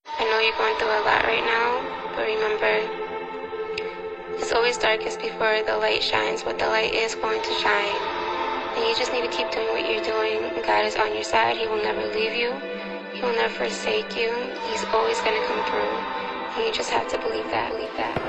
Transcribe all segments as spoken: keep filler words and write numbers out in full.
I know you're going through a lot right now, but remember, it's always darkest before the light shines, but the light is going to shine. And you just need to keep doing what you're doing. God is on your side. He will never leave you. He will never forsake you. He's always going to come through. And you just have to believe that, believe that.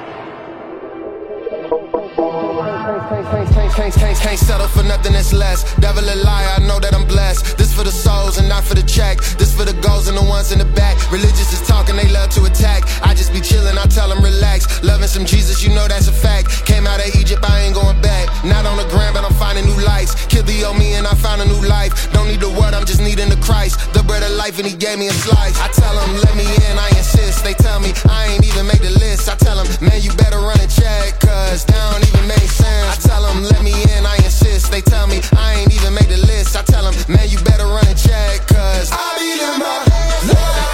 Can't, can't, can't settle for nothing that's less. Devil a liar, I know that I'm blessed. This for the souls and not for the check. This for the goals and the ones in the back. Religious is talking, they love to attack. I just be chillin', I tell them relax. Loving some Jesus, you know that's a fact. Came out of Egypt, I ain't going back. Not on the ground, but I'm finding new lights. Killed the old me and I found a new life. Don't need the word, I'm just needing the Christ. The bread of life and he gave me a slice. I tell them, let me in, I insist. They tell me, I ain't even make the list. I tell them, man, you better run and check, cause that don't even make sense. I tell them, let me in, I insist. They tell me, I ain't even make the list. I tell them, man, you better run and check, cause I be in my love.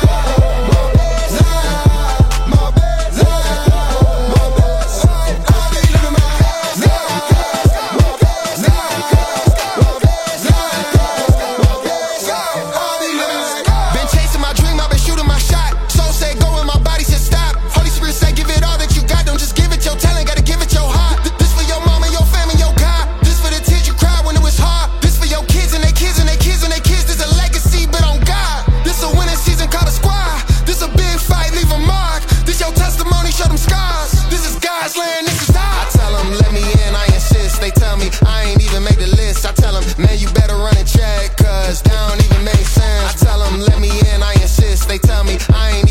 Man, you better run and check, cause that don't even make sense. I tell them, let me in, I insist. They tell me, I ain't